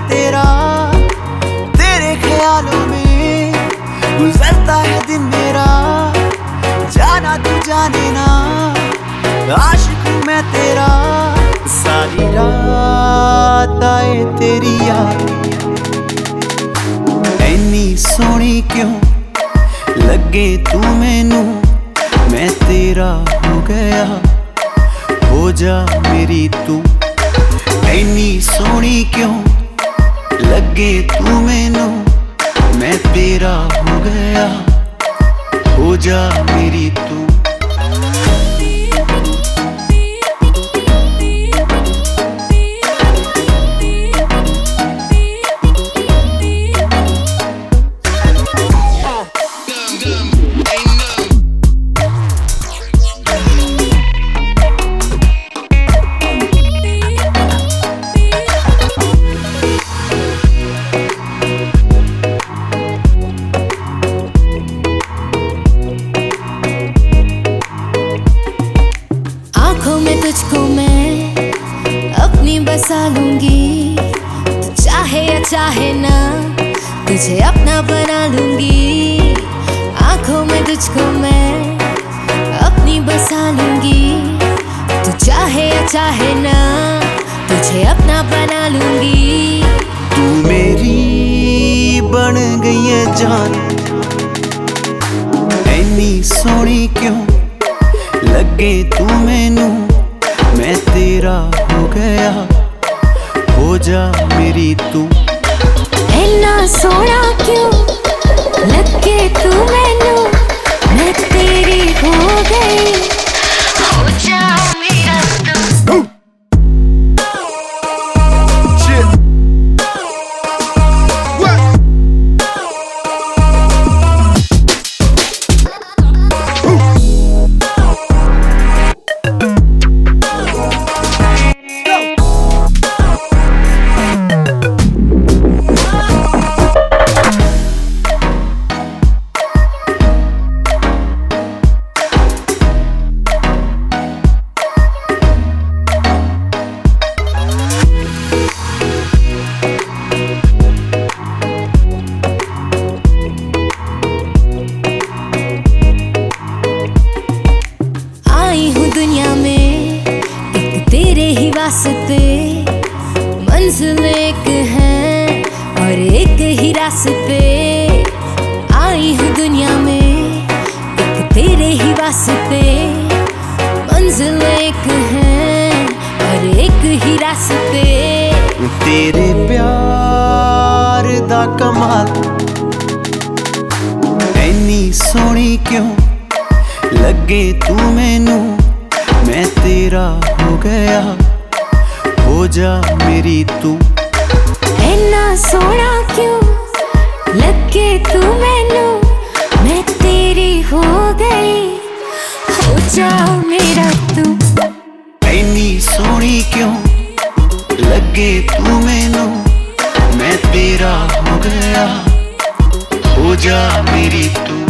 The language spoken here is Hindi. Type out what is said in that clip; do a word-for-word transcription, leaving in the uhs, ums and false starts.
तेरा, तेरे ख्यालों में गुजरता है दिन मेरा। जाना तू जाने ना, आशिक हूँ मैं तेरा। सारी रात आए तेरी याद, ऐनी सोहनी क्यों लगे तू मैनू। मैं तेरा हो गया, हो जा मेरी तू। ऐनी सोहनी क्यों लगे तू मैनू। मैं तेरा हो गया, हो जा मेरी तू। मैं तुझको मैं अपनी बसा लूंगी, तू चाहे या चाहे ना तुझे अपना बना लूंगी। आंखों में तुझको मैं अपनी बसा लूंगी, तू चाहे या चाहे ना तुझे अपना बना लूंगी। तू मेरी बन गई है जान, ऐनी सोहनी क्यों लगे तू मैनू। मैं तेरा हो गया, हो जा मेरी तू। ऐना सोहना क्यों लगे तू मैनू। मैं तेरी हो गई, हो जा मेरा तू। दुनिया में एक तेरे ही वास्ते, मंजिल एक है और एक ही रास्ते। आई हूँ दुनिया में एक तेरे ही वास्ते, मंजिल एक है और एक ही रास्ते। तेरे प्यार दा कमाल, ऐनी सोहनी क्यों लगे तू मैनू। मैं तेरा हो गया, हो जा मेरी तू। ऐना सोहना क्यों लगे तू मैनू। मैं तेरी हो गई, हो जा मेरा तू। ऐनी सोहनी क्यों लगे तू मैनू। मैं तेरा हो गया, हो जा मेरी तू।